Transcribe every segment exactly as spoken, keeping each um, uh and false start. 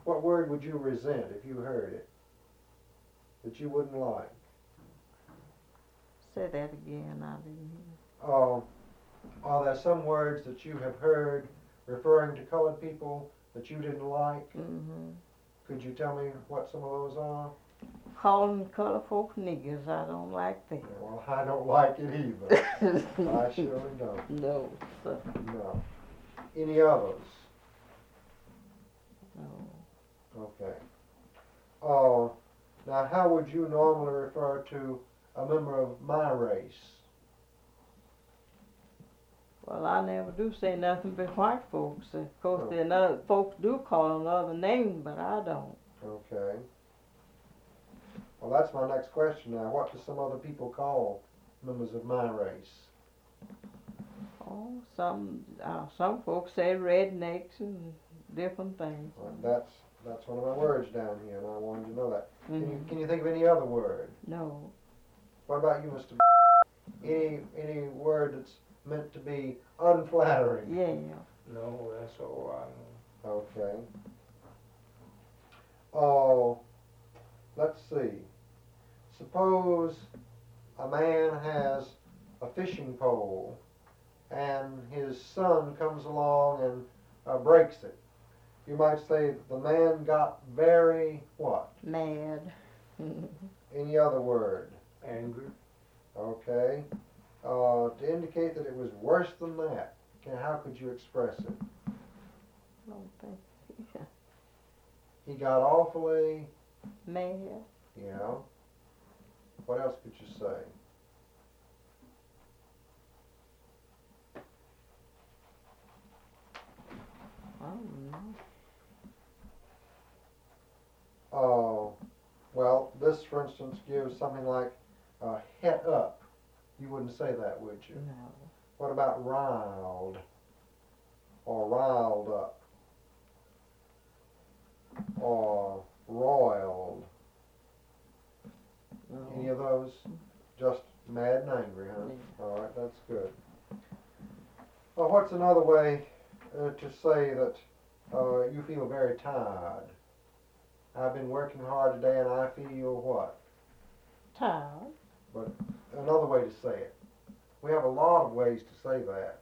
What word would you resent if you heard it? That you wouldn't like? Say that again, I didn't hear. Oh, are there some words that you have heard referring to colored people that you didn't like? Mm-hmm. Could you tell me what some of those are? Calling color folk niggers, I don't like that. Well, I don't like it either. I surely don't. No, sir. No. Any others? No. Okay. Oh, now how would you normally refer to a member of my race? Well, I never do say nothing but white folks. Of course, Oh. there other folks do call them other names, but I don't. Okay. Well, that's my next question now. What do some other people call members of my race? Oh, some uh, some folks say rednecks and different things. Well, that's that's one of my words down here, and I wanted to know that. Mm-hmm. Can you can you think of any other word? No. What about you, Mister Any any word that's meant to be unflattering? Yeah. No, that's all I know. Okay. Oh, let's see. Suppose a man has a fishing pole and his son comes along and uh, breaks it. You might say the man got very what? Mad. Any other word? Angry. Okay. Uh, to indicate that it was worse than that, can, how could you express it? I don't think. Yeah. He got awfully, Mad. you know. What else could you say? I don't know. Oh, well, this, for instance, gives something like uh, het up. You wouldn't say that, would you? No. What about riled? Or riled up? Or roiled? No. Any of those? Just mad and angry, huh? Yeah. All right, that's good. Well, what's another way uh, to say that uh, you feel very tired? I've been working hard today and I feel what? Tired. But another way to say it. We have a lot of ways to say that.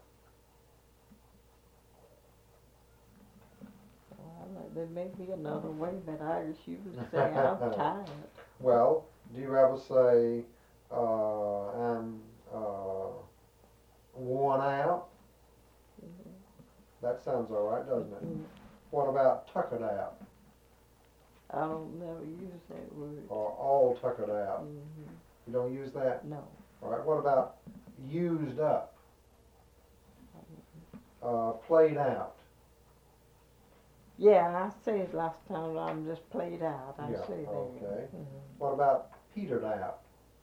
Well, there may be another way, but I just usually say I'm tired. Well, do you ever say, uh, I'm uh, worn out? Mm-hmm. That sounds all right, doesn't it? Mm, What about tuckered out? I don't never use that word. Or all tuckered out? Mm-hmm. You don't use that? No. All right, what about used up? Uh, played out? Yeah, I said last time I'm just played out. I Yeah, say that. okay. Mhm. What about petered out?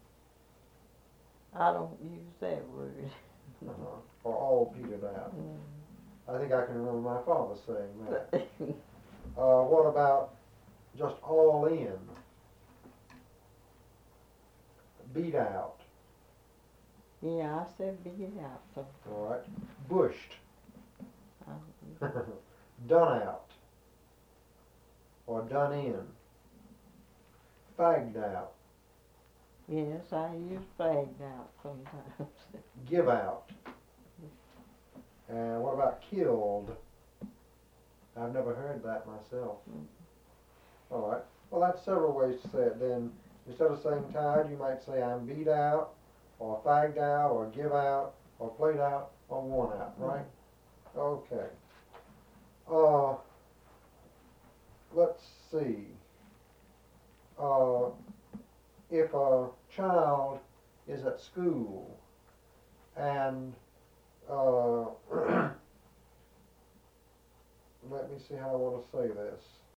I don't use that word. Uh-huh. Or all petered out? Mm. I think I can remember my father saying that. Uh, what about just all in? Beat out? Yeah, I said beat out. So All right. Bushed? um, Done out? Or done in? Fagged out? yes, I use flagged out sometimes. Give out? And what about killed? I've never heard that myself. Mm. All right. Well, that's several ways to say it then. Instead of saying tired, you might say I'm beat out, or fagged out, or give out, or played out, or worn out, right? Okay. Uh, let's see. Uh, if a child is at school and uh, let me see how I want to say this.